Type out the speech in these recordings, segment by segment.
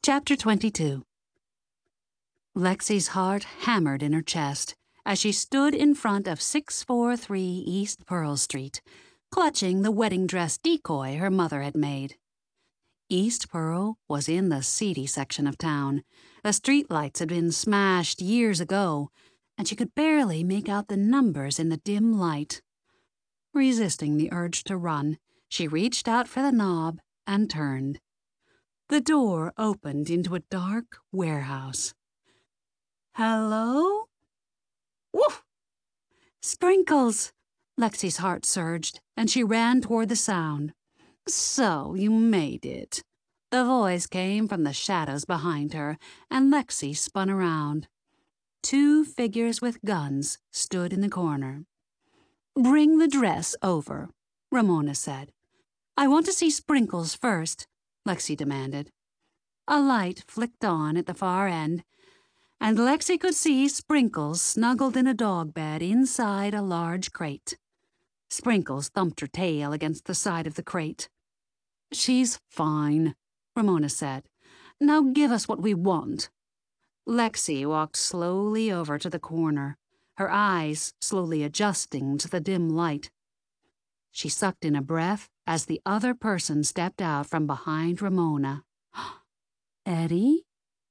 Chapter 22. Lexi's heart hammered in her chest as she stood in front of 643 East Pearl Street, clutching the wedding dress decoy her mother had made. East Pearl was in the seedy section of town. The streetlights had been smashed years ago, and she could barely make out the numbers in the dim light. Resisting the urge to run, she reached out for the knob and turned. The door opened into a dark warehouse. "Hello?" "Woof!" "Sprinkles!" Lexi's heart surged, and she ran toward the sound. "So you made it." The voice came from the shadows behind her, and Lexi spun around. Two figures with guns stood in the corner. "Bring the dress over," Ramona said. "I want to see Sprinkles first," Lexi demanded. A light flicked on at the far end, and Lexi could see Sprinkles snuggled in a dog bed inside a large crate. Sprinkles thumped her tail against the side of the crate. "She's fine," Ramona said. "Now give us what we want." Lexi walked slowly over to the corner, her eyes slowly adjusting to the dim light. She sucked in a breath as the other person stepped out from behind Ramona. "Eddie?"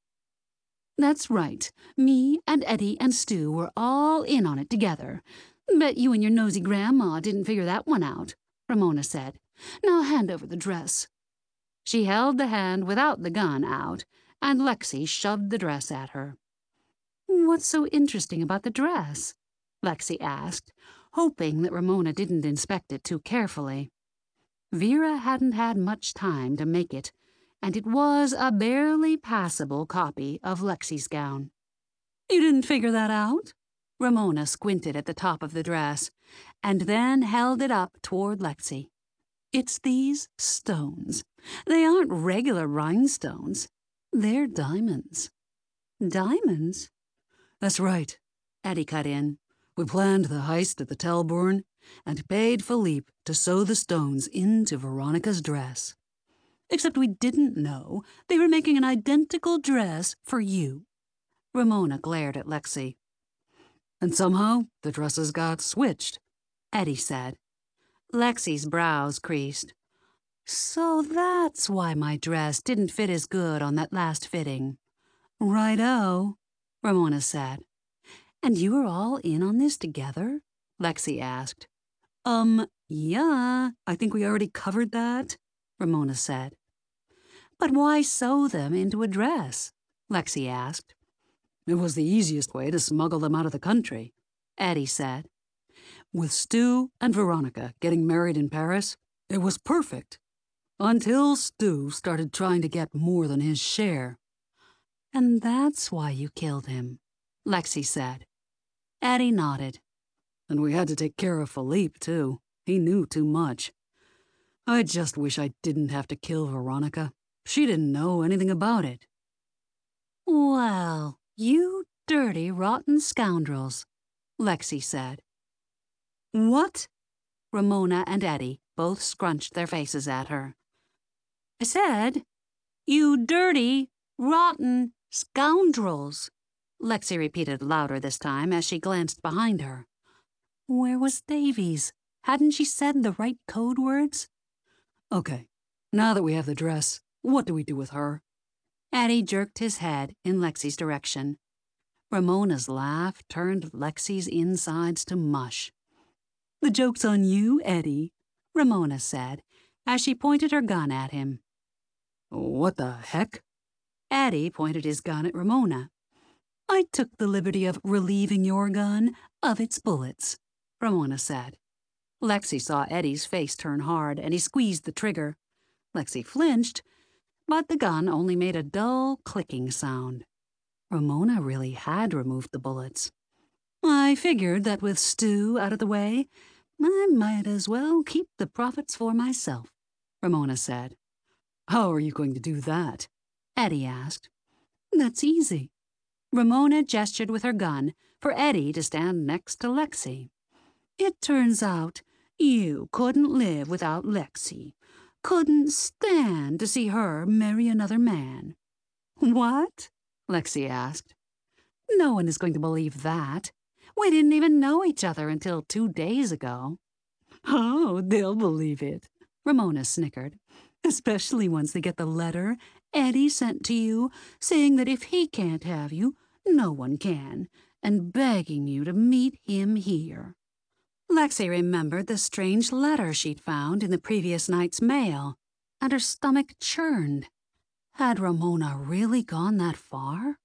"That's right. Me and Eddie and Stu were all in on it together. Bet you and your nosy grandma didn't figure that one out," Ramona said. "Now hand over the dress." She held the hand without the gun out, and Lexi shoved the dress at her. "What's so interesting about the dress?" Lexi asked, hoping that Ramona didn't inspect it too carefully. Vera hadn't had much time to make it, and it was a barely passable copy of Lexi's gown. "You didn't figure that out?" Ramona squinted at the top of the dress, and then held it up toward Lexi. "It's these stones. They aren't regular rhinestones. They're diamonds." "Diamonds?" "That's right," Eddie cut in. "We planned the heist at the Telbourne and paid Philippe to sew the stones into Veronica's dress. Except we didn't know they were making an identical dress for you." Ramona glared at Lexi. "And somehow the dresses got switched," Eddie said. Lexi's brows creased. "So that's why my dress didn't fit as good on that last fitting." "Righto," Ramona said. "And you were all in on this together?" Lexi asked. Yeah, I think we already covered that," Ramona said. "But why sew them into a dress?" Lexi asked. "It was the easiest way to smuggle them out of the country," Eddie said. "With Stu and Veronica getting married in Paris, it was perfect. Until Stu started trying to get more than his share." "And that's why you killed him," Lexi said. Eddie nodded. "And we had to take care of Philippe, too. He knew too much. I just wish I didn't have to kill Veronica. She didn't know anything about it." "Well, you dirty, rotten scoundrels," Lexi said. "What?" Ramona and Eddie both scrunched their faces at her. "I said, you dirty, rotten scoundrels," Lexi repeated louder this time as she glanced behind her. Where was Davies? Hadn't she said the right code words? "Okay, now that we have the dress, what do we do with her?" Eddie jerked his head in Lexi's direction. Ramona's laugh turned Lexi's insides to mush. "The joke's on you, Eddie," Ramona said, as she pointed her gun at him. "What the heck?" Eddie pointed his gun at Ramona. "I took the liberty of relieving your gun of its bullets," Ramona said. Lexi saw Eddie's face turn hard, and he squeezed the trigger. Lexi flinched, but the gun only made a dull clicking sound. Ramona really had removed the bullets. "I figured that with Stu out of the way, I might as well keep the profits for myself," Ramona said. "How are you going to do that?" Eddie asked. "That's easy." Ramona gestured with her gun for Eddie to stand next to Lexi. "It turns out you couldn't live without Lexi. Couldn't stand to see her marry another man." What? Lexi asked. No one is going to believe that. We didn't even know each other until 2 days ago. Oh, they'll believe it, Ramona snickered. Especially once they get the letter Eddie sent to you, saying that if he can't have you, no one can, and begging you to meet him here. Lexi remembered the strange letter she'd found in the previous night's mail, and her stomach churned. Had Ramona really gone that far?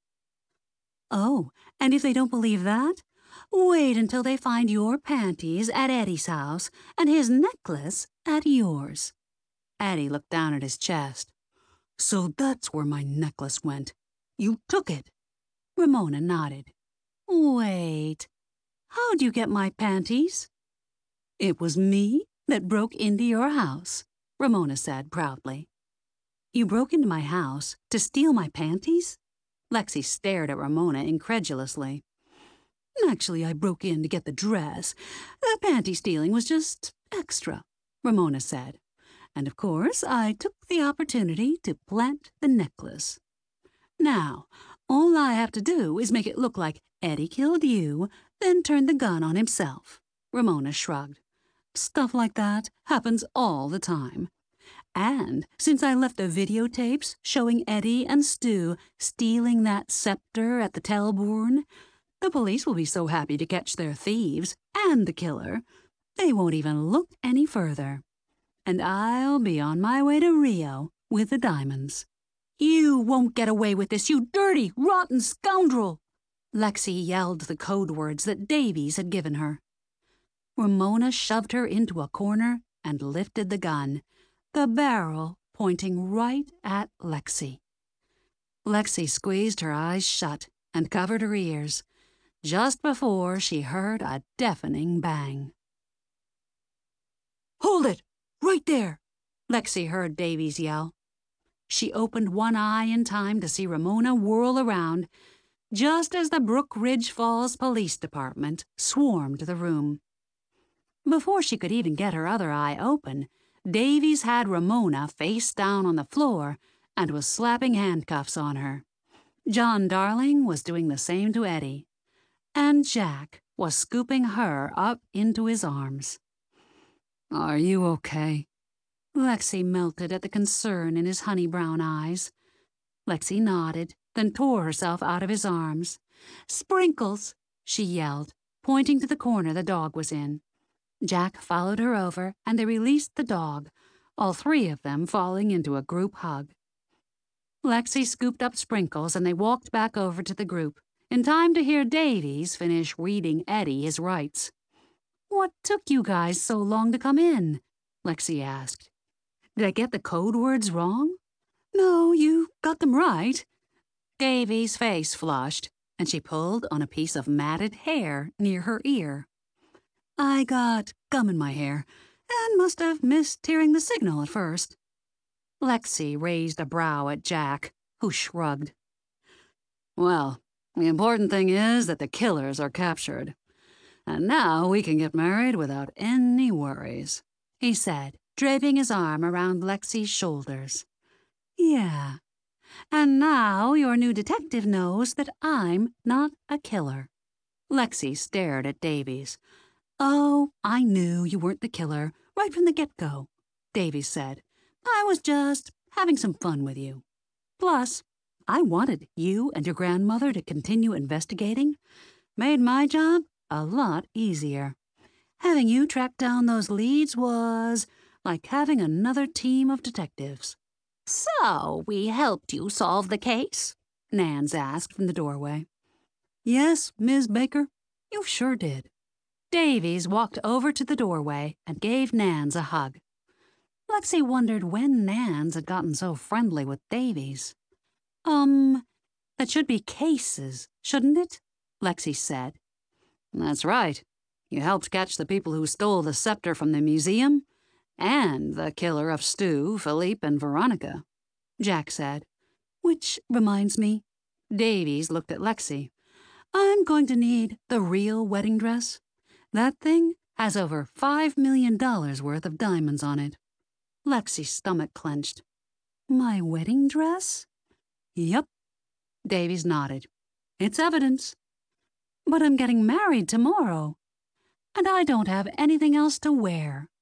Oh, and if they don't believe that, wait until they find your panties at Eddie's house and his necklace at yours. Eddie looked down at his chest. So that's where my necklace went. You took it. Ramona nodded. Wait, how'd you get my panties? It was me that broke into your house, Ramona said proudly. You broke into my house to steal my panties? Lexi stared at Ramona incredulously. Actually, I broke in to get the dress. The panty stealing was just extra, Ramona said. And of course, I took the opportunity to plant the necklace. Now, all I have to do is make it look like Eddie killed you, then turned the gun on himself. Ramona shrugged. Stuff like that happens all the time. And since I left the videotapes showing Eddie and Stu stealing that scepter at the Telbourne, the police will be so happy to catch their thieves and the killer, they won't even look any further. And I'll be on my way to Rio with the diamonds. You won't get away with this, you dirty, rotten scoundrel! Lexi yelled the code words that Davies had given her. Ramona shoved her into a corner and lifted the gun, the barrel pointing right at Lexi. Lexi squeezed her eyes shut and covered her ears, just before she heard a deafening bang. Hold it! Right there! Lexi heard Davies yell. She opened one eye in time to see Ramona whirl around, just as the Brook Ridge Falls Police Department swarmed the room. Before she could even get her other eye open, Davies had Ramona face down on the floor and was slapping handcuffs on her. John Darling was doing the same to Eddie, and Jack was scooping her up into his arms. Are you okay? Lexi melted at the concern in his honey-brown eyes. Lexi nodded, then tore herself out of his arms. Sprinkles, she yelled, pointing to the corner the dog was in. Jack followed her over, and they released the dog, all three of them falling into a group hug. Lexi scooped up Sprinkles, and they walked back over to the group, in time to hear Davies finish reading Eddie his rights. What took you guys so long to come in? Lexi asked. Did I get the code words wrong? No, you got them right. Davies' face flushed, and she pulled on a piece of matted hair near her ear. I got gum in my hair, and must have missed hearing the signal at first. Lexi raised a brow at Jack, who shrugged. Well, the important thing is that the killers are captured. And now we can get married without any worries, he said, draping his arm around Lexi's shoulders. Yeah. And now your new detective knows that I'm not a killer. Lexi stared at Davies. Oh, I knew you weren't the killer right from the get-go, Davies said. I was just having some fun with you. Plus, I wanted you and your grandmother to continue investigating. Made my job a lot easier. Having you track down those leads was like having another team of detectives. So, we helped you solve the case? Nance asked from the doorway. Yes, Ms. Baker, you sure did. Davies walked over to the doorway and gave Nance a hug. Lexi wondered when Nance had gotten so friendly with Davies. That should be cases, shouldn't it? Lexi said. That's right. You helped catch the people who stole the scepter from the museum and the killer of Stu, Philippe, and Veronica, Jack said. Which reminds me, Davies looked at Lexi. I'm going to need the real wedding dress. That thing has over $5 million worth of diamonds on it. Lexi's stomach clenched. My wedding dress? Yep, Davies nodded. It's evidence. But I'm getting married tomorrow, and I don't have anything else to wear.